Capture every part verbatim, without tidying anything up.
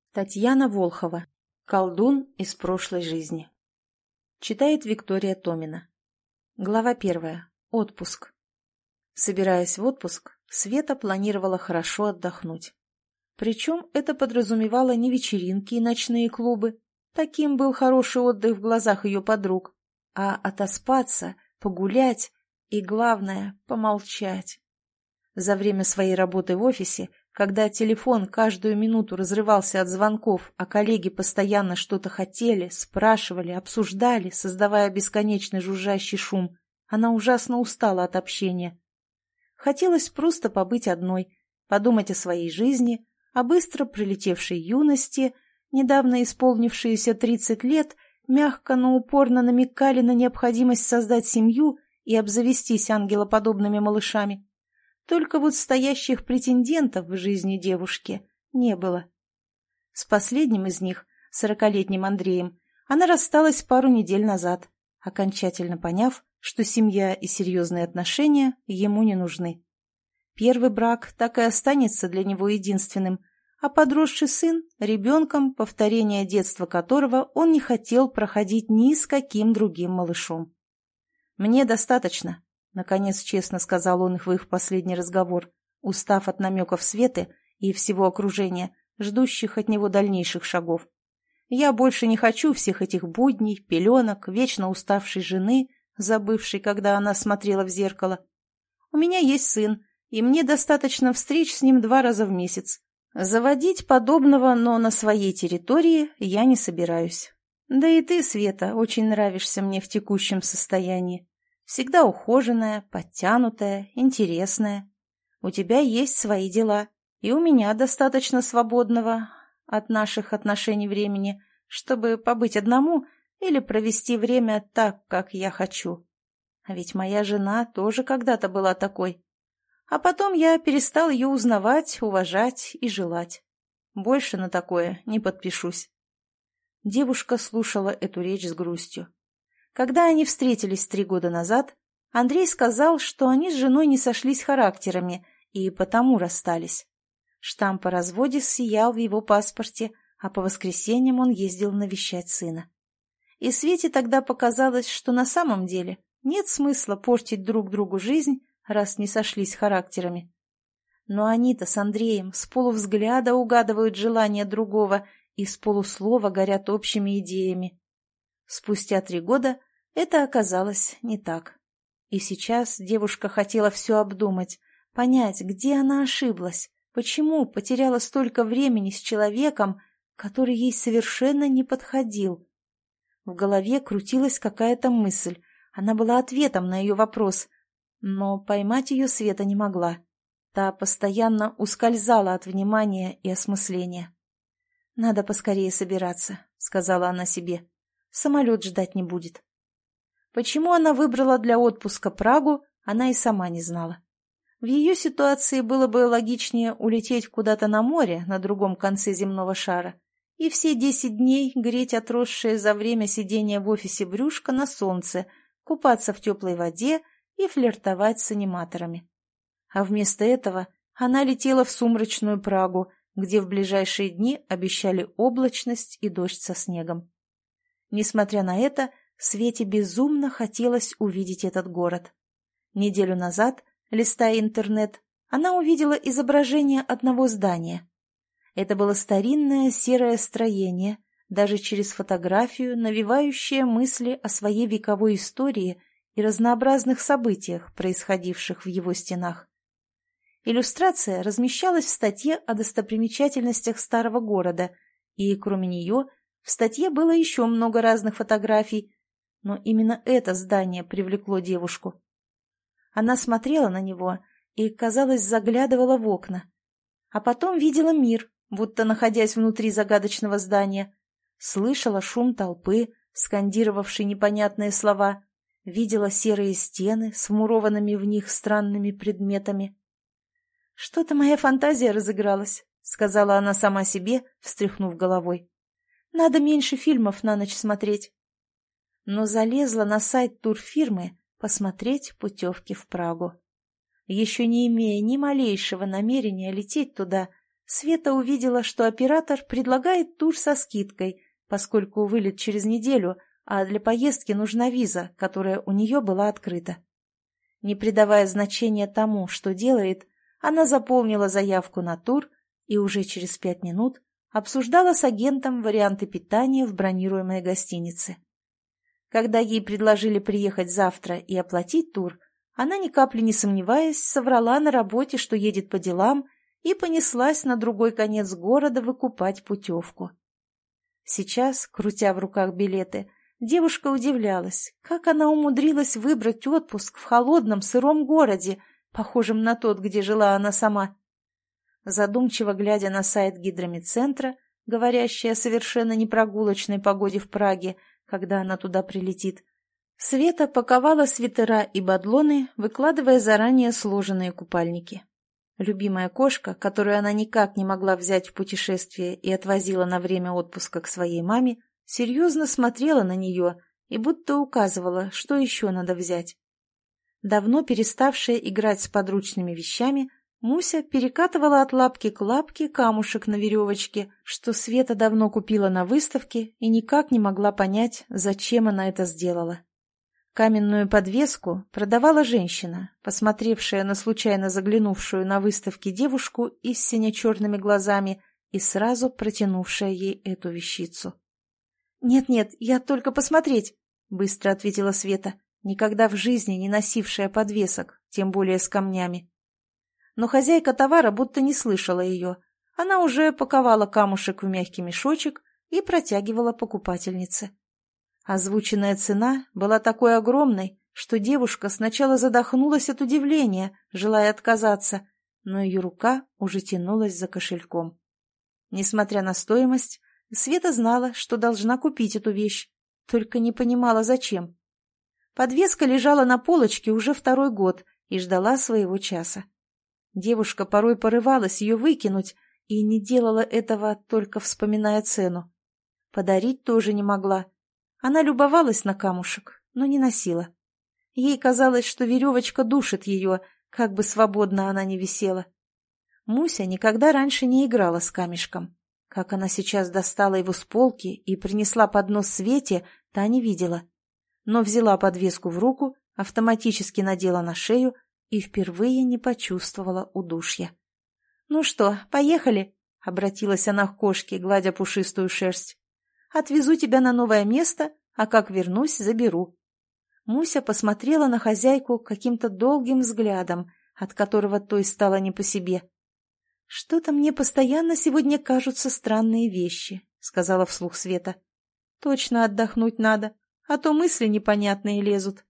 Татьяна Волхова. Колдун из прошлой жизни. Читает Виктория Томина. Глава первая. Отпуск. Собираясь в отпуск, Света планировала хорошо отдохнуть. Причем это подразумевало не вечеринки и ночные клубы, таким был хороший отдых в глазах ее подруг, а отоспаться, погулять и, главное, помолчать. За время своей работы в офисе, когда телефон каждую минуту разрывался от звонков, а коллеги постоянно что-то хотели, спрашивали, обсуждали, создавая бесконечный жужжащий шум, она ужасно устала от общения. Хотелось просто побыть одной, подумать о своей жизни, о быстро пролетевшей юности, недавно исполнившиеся тридцать лет, мягко, но упорно намекали на необходимость создать семью и обзавестись ангелоподобными малышами. Только вот стоящих претендентов в жизни девушки не было. С последним из них, сорокалетним Андреем, она рассталась пару недель назад, окончательно поняв, что семья и серьезные отношения ему не нужны. Первый брак так и останется для него единственным, а подросший сын – ребенком, повторение детства которого он не хотел проходить ни с каким другим малышом. «Мне достаточно», — наконец честно сказал он в их последний разговор, устав от намеков Светы и всего окружения, ждущих от него дальнейших шагов. «Я больше не хочу всех этих будней, пеленок, вечно уставшей жены, забывшей, когда она смотрела в зеркало. У меня есть сын, и мне достаточно встреч с ним два раза в месяц. Заводить подобного, но на своей территории, я не собираюсь. Да и ты, Света, очень нравишься мне в текущем состоянии. Всегда ухоженная, подтянутая, интересная. У тебя есть свои дела, и у меня достаточно свободного от наших отношений времени, чтобы побыть одному или провести время так, как я хочу. А ведь моя жена тоже когда-то была такой. А потом я перестал ее узнавать, уважать и желать. Больше на такое не подпишусь». Девушка слушала эту речь с грустью. Когда они встретились три года назад, Андрей сказал, что они с женой не сошлись характерами и потому расстались. Штамп о разводе сиял в его паспорте, а по воскресеньям он ездил навещать сына. И Свете тогда показалось, что на самом деле нет смысла портить друг другу жизнь, раз не сошлись характерами. Но они-то с Андреем с полувзгляда угадывают желания другого и с полуслова горят общими идеями. Спустя три года это оказалось не так. И сейчас девушка хотела все обдумать, понять, где она ошиблась, почему потеряла столько времени с человеком, который ей совершенно не подходил. В голове крутилась какая-то мысль, она была ответом на ее вопрос, но поймать ее Света не могла. Та постоянно ускользала от внимания и осмысления. «Надо поскорее собираться», — сказала она себе. «Самолет ждать не будет». Почему она выбрала для отпуска Прагу, она и сама не знала. В ее ситуации было бы логичнее улететь куда-то на море на другом конце земного шара и все десять дней греть отросшее за время сидения в офисе брюшко на солнце, купаться в теплой воде и флиртовать с аниматорами. А вместо этого она летела в сумрачную Прагу, где в ближайшие дни обещали облачность и дождь со снегом. Несмотря на это, Свете безумно хотелось увидеть этот город. Неделю назад, листая интернет, она увидела изображение одного здания. Это было старинное серое строение, даже через фотографию, навевающее мысли о своей вековой истории и разнообразных событиях, происходивших в его стенах. Иллюстрация размещалась в статье о достопримечательностях старого города, и, кроме нее, в статье было еще много разных фотографий, но именно это здание привлекло девушку. Она смотрела на него и, казалось, заглядывала в окна. А потом видела мир, будто находясь внутри загадочного здания. Слышала шум толпы, скандировавшей непонятные слова. Видела серые стены с вмурованными в них странными предметами. «Что-то моя фантазия разыгралась», — сказала она сама себе, встряхнув головой. «Надо меньше фильмов на ночь смотреть». Но залезла на сайт турфирмы посмотреть путевки в Прагу. Еще не имея ни малейшего намерения лететь туда, Света увидела, что оператор предлагает тур со скидкой, поскольку вылет через неделю, а для поездки нужна виза, которая у нее была открыта. Не придавая значения тому, что делает, она заполнила заявку на тур и уже через пять минут обсуждала с агентом варианты питания в бронируемой гостинице. Когда ей предложили приехать завтра и оплатить тур, она, ни капли не сомневаясь, соврала на работе, что едет по делам, и понеслась на другой конец города выкупать путевку. Сейчас, крутя в руках билеты, девушка удивлялась, как она умудрилась выбрать отпуск в холодном сыром городе, похожем на тот, где жила она сама. Задумчиво глядя на сайт гидромедцентра, говорящий о совершенно непрогулочной погоде в Праге, когда она туда прилетит, Света паковала свитера и бадлоны, выкладывая заранее сложенные купальники. Любимая кошка, которую она никак не могла взять в путешествие и отвозила на время отпуска к своей маме, серьезно смотрела на нее и будто указывала, что еще надо взять. Давно переставшая играть с подручными вещами, Муся перекатывала от лапки к лапке камушек на веревочке, что Света давно купила на выставке и никак не могла понять, зачем она это сделала. Каменную подвеску продавала женщина, посмотревшая на случайно заглянувшую на выставке девушку и с сине-черными глазами и сразу протянувшая ей эту вещицу. «Нет-нет, я только посмотреть», — быстро ответила Света, никогда в жизни не носившая подвесок, тем более с камнями. Но хозяйка товара будто не слышала ее. Она уже паковала камушек в мягкий мешочек и протягивала покупательнице. Озвученная цена была такой огромной, что девушка сначала задохнулась от удивления, желая отказаться, но ее рука уже тянулась за кошельком. Несмотря на стоимость, Света знала, что должна купить эту вещь, только не понимала, зачем. Подвеска лежала на полочке уже второй год и ждала своего часа. Девушка порой порывалась ее выкинуть и не делала этого, только вспоминая цену. Подарить тоже не могла. Она любовалась на камушек, но не носила. Ей казалось, что веревочка душит ее, как бы свободно она ни висела. Муся никогда раньше не играла с камешком. Как она сейчас достала его с полки и принесла поднос Свете, та не видела. Но взяла подвеску в руку, автоматически надела на шею и впервые не почувствовала удушья. «Ну что, поехали?» — обратилась она к кошке, гладя пушистую шерсть. «Отвезу тебя на новое место, а как вернусь, заберу». Муся посмотрела на хозяйку каким-то долгим взглядом, от которого той стало не по себе. «Что-то мне постоянно сегодня кажутся странные вещи», — сказала вслух Света. «Точно отдохнуть надо, а то мысли непонятные лезут».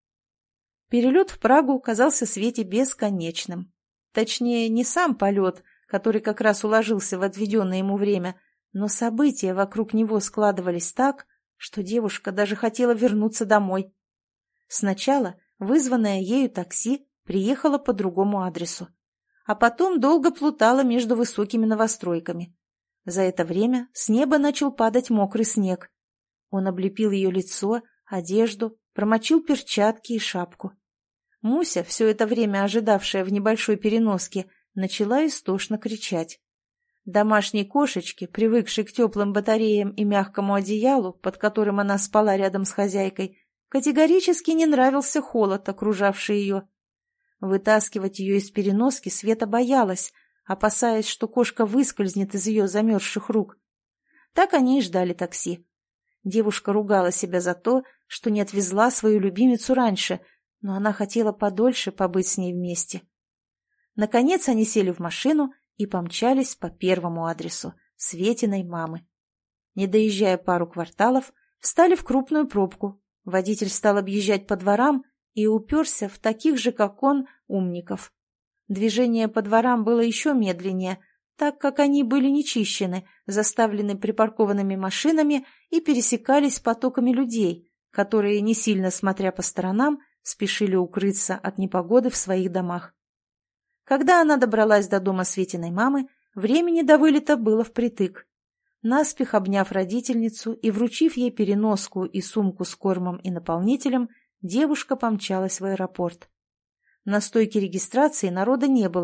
Перелет в Прагу казался Свете бесконечным. Точнее, не сам полет, который как раз уложился в отведенное ему время, но события вокруг него складывались так, что девушка даже хотела вернуться домой. Сначала вызванное ею такси приехало по другому адресу, а потом долго плутала между высокими новостройками. За это время с неба начал падать мокрый снег. Он облепил ее лицо, одежду, промочил перчатки и шапку. Муся, все это время ожидавшая в небольшой переноске, начала истошно кричать. Домашней кошечке, привыкшей к теплым батареям и мягкому одеялу, под которым она спала рядом с хозяйкой, категорически не нравился холод, окружавший ее. Вытаскивать ее из переноски Света боялась, опасаясь, что кошка выскользнет из ее замерзших рук. Так они и ждали такси. Девушка ругала себя за то, что не отвезла свою любимицу раньше, но она хотела подольше побыть с ней вместе. Наконец они сели в машину и помчались по первому адресу – Светиной мамы. Не доезжая пару кварталов, встали в крупную пробку. Водитель стал объезжать по дворам и уперся в таких же, как он, умников. Движение по дворам было еще медленнее, так как они были нечищены, заставлены припаркованными машинами и пересекались потоками людей, которые, не сильно смотря по сторонам, спешили укрыться от непогоды в своих домах. Когда она добралась до дома Светиной мамы, времени до вылета было впритык. Наспех обняв родительницу и вручив ей переноску и сумку с кормом и наполнителем, девушка помчалась в аэропорт. На стойке регистрации народа не было,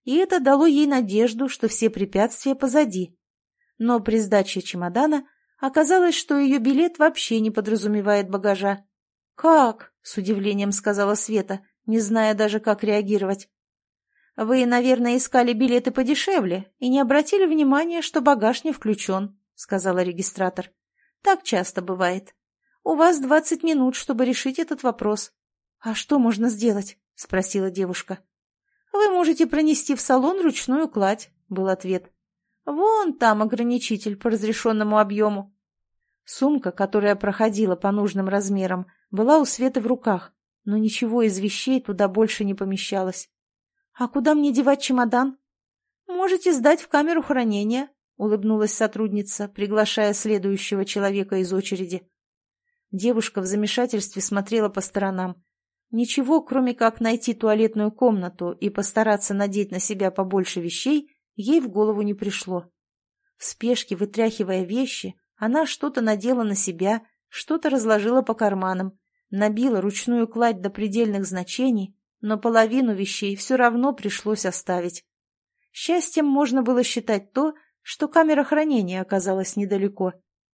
и это дало ей надежду, что все препятствия позади. Но при сдаче чемодана оказалось, что ее билет вообще не подразумевает багажа. «Как?» — с удивлением сказала Света, не зная даже, как реагировать. «Вы, наверное, искали билеты подешевле и не обратили внимания, что багаж не включен», — сказала регистратор. «Так часто бывает. У вас двадцать минут, чтобы решить этот вопрос». «А что можно сделать?» — спросила девушка. «Вы можете пронести в салон ручную кладь», — был ответ. «Вон там ограничитель по разрешенному объему». Сумка, которая проходила по нужным размерам, была у Светы в руках, но ничего из вещей туда больше не помещалось. «А куда мне девать чемодан?» «Можете сдать в камеру хранения», — улыбнулась сотрудница, приглашая следующего человека из очереди. Девушка в замешательстве смотрела по сторонам. Ничего, кроме как найти туалетную комнату и постараться надеть на себя побольше вещей, ей в голову не пришло. В спешке, вытряхивая вещи, она что-то надела на себя, что-то разложила по карманам, набила ручную кладь до предельных значений, но половину вещей все равно пришлось оставить. Счастьем можно было считать то, что камера хранения оказалась недалеко.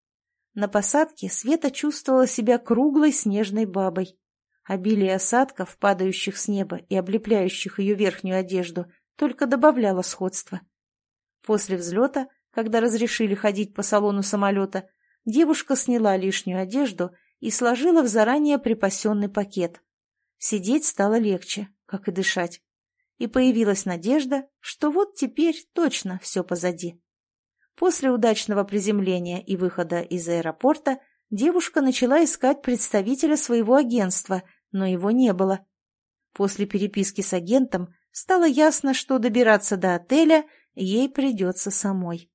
На посадке Света чувствовала себя круглой снежной бабой. Обилие осадков, падающих с неба и облепляющих ее верхнюю одежду, только добавляло сходства. После взлета, когда разрешили ходить по салону самолета, девушка сняла лишнюю одежду и сложила в заранее припасенный пакет. Сидеть стало легче, как и дышать. И появилась надежда, что вот теперь точно все позади. После удачного приземления и выхода из аэропорта девушка начала искать представителя своего агентства, но его не было. После переписки с агентом стало ясно, что добираться до отеля ей придется самой.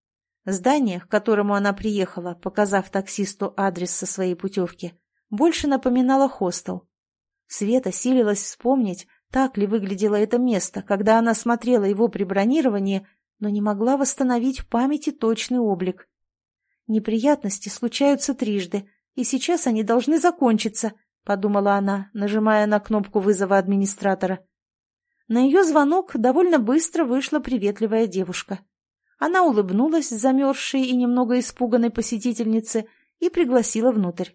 Здание, к которому она приехала, показав таксисту адрес со своей путевки, больше напоминало хостел. Света силилась вспомнить, так ли выглядело это место, когда она смотрела его при бронировании, но не могла восстановить в памяти точный облик. «Неприятности случаются трижды, и сейчас они должны закончиться», — подумала она, нажимая на кнопку вызова администратора. На ее звонок довольно быстро вышла приветливая девушка. Она улыбнулась замерзшей и немного испуганной посетительнице и пригласила внутрь.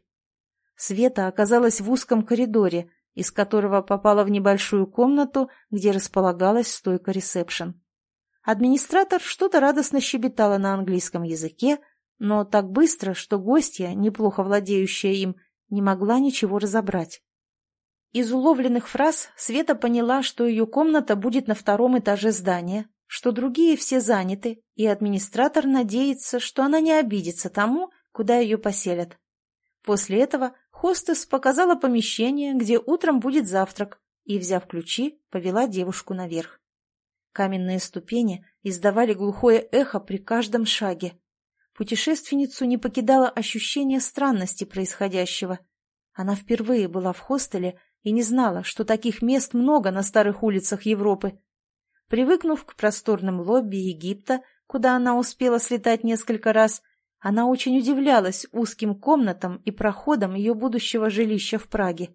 Света оказалась в узком коридоре, из которого попала в небольшую комнату, где располагалась стойка ресепшн. Администратор что-то радостно щебетала на английском языке, но так быстро, что гостья, неплохо владеющая им, не могла ничего разобрать. Из уловленных фраз Света поняла, что ее комната будет на втором этаже здания, что другие все заняты, и администратор надеется, что она не обидится тому, куда ее поселят. После этого хостес показала помещение, где утром будет завтрак, и, взяв ключи, повела девушку наверх. Каменные ступени издавали глухое эхо при каждом шаге. Путешественницу не покидало ощущение странности происходящего. Она впервые была в хостеле и не знала, что таких мест много на старых улицах Европы. Привыкнув к просторным лобби Египта, куда она успела слетать несколько раз, она очень удивлялась узким комнатам и проходам ее будущего жилища в Праге.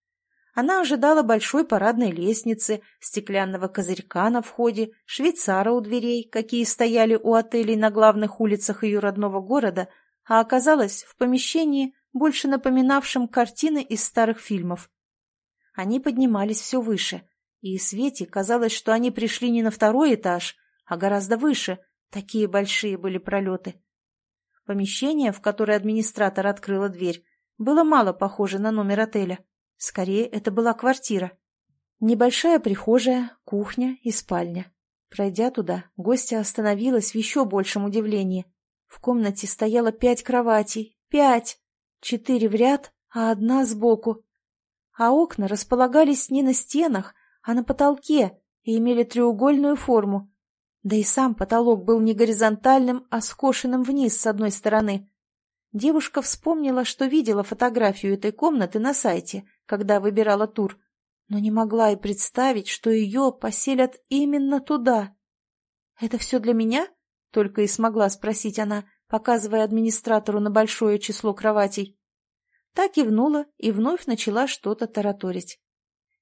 Она ожидала большой парадной лестницы, стеклянного козырька на входе, швейцара у дверей, какие стояли у отелей на главных улицах ее родного города, а оказалась в помещении, больше напоминавшем картины из старых фильмов. Они поднимались все выше, и Свете казалось, что они пришли не на второй этаж, а гораздо выше, такие большие были пролеты. Помещение, в которое администратор открыла дверь, было мало похоже на номер отеля. Скорее, это была квартира. Небольшая прихожая, кухня и спальня. Пройдя туда, гостья остановилась в еще большем удивлении. В комнате стояло пять кроватей. Пять! Четыре в ряд, а одна сбоку. А окна располагались не на стенах, а на потолке и имели треугольную форму. Да и сам потолок был не горизонтальным, а скошенным вниз с одной стороны. Девушка вспомнила, что видела фотографию этой комнаты на сайте, когда выбирала тур, но не могла и представить, что ее поселят именно туда. «Это все для меня?» — только и смогла спросить она, показывая администратору на большое число кроватей. Та кивнула и вновь начала что-то тараторить.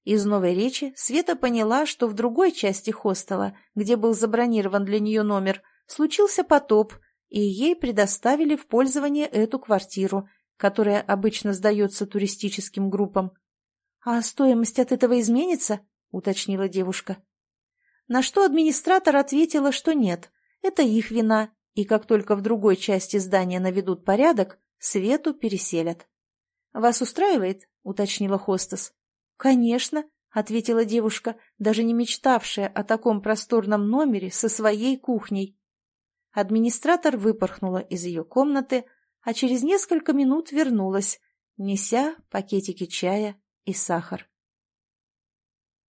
Из новой речи Света поняла, что в другой части хостела, где был забронирован для нее номер, случился потоп, и ей предоставили в пользование эту квартиру, которая обычно сдается туристическим группам. «А стоимость от этого изменится?» — уточнила девушка. На что администратор ответила, что нет, это их вина, и как только в другой части здания наведут порядок, Свету переселят. «Вас устраивает?» — уточнила хостес. «Конечно», — ответила девушка, даже не мечтавшая о таком просторном номере со своей кухней. Администратор выпорхнула из ее комнаты, а через несколько минут вернулась, неся пакетики чая и сахар.